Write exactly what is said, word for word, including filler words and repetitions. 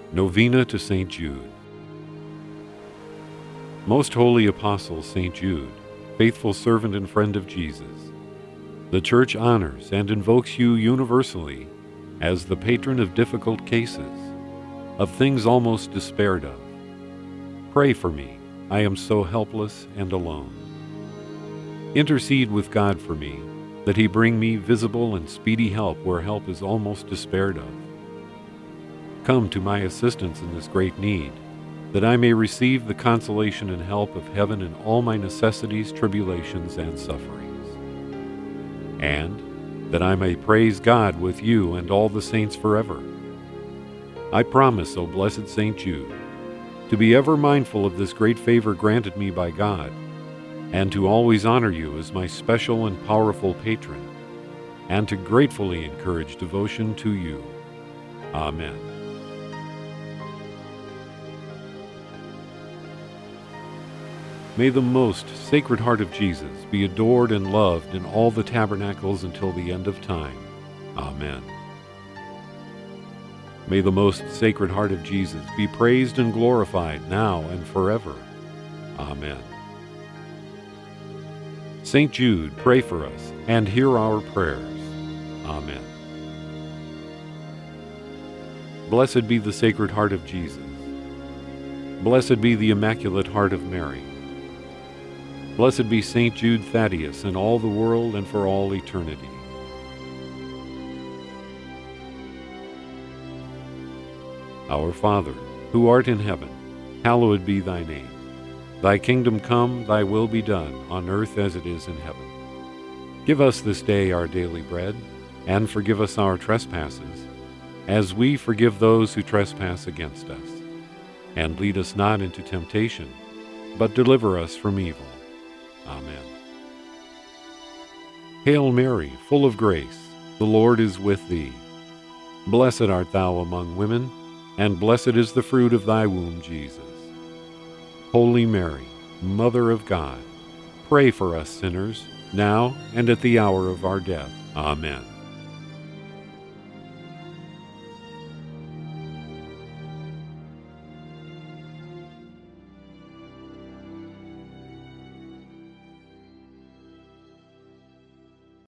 Novena to Saint Jude. Most Holy Apostle Saint Jude, faithful servant and friend of Jesus, the Church honors and invokes you universally as the patron of difficult cases, of things almost despaired of. Pray for me, I am so helpless and alone. Intercede with God for me, that He bring me visible and speedy help where help is almost despaired of. Come to my assistance in this great need, that I may receive the consolation and help of heaven in all my necessities, tribulations, and sufferings. And that I may praise God with you and all the saints forever. I promise, O blessed Saint Jude, to be ever mindful of this great favor granted me by God, and to always honor you as my special and powerful patron, and to gratefully encourage devotion to you. Amen. May the most Sacred Heart of Jesus be adored and loved in all the tabernacles until the end of time. Amen. May the most Sacred Heart of Jesus be praised and glorified now and forever. Amen. Saint Jude, pray for us and hear our prayers. Amen. Blessed be the Sacred Heart of Jesus. Blessed be the Immaculate Heart of Mary. Blessed be Saint Jude Thaddeus in all the world and for all eternity. Our Father, who art in heaven, hallowed be thy name. Thy kingdom come, thy will be done, on earth as it is in heaven. Give us this day our daily bread, and forgive us our trespasses, as we forgive those who trespass against us. And lead us not into temptation, but deliver us from evil. Amen. Hail Mary, full of grace, the Lord is with thee. Blessed art thou among women, and blessed is the fruit of thy womb, Jesus. Holy Mary, Mother of God, pray for us sinners, now and at the hour of our death. Amen.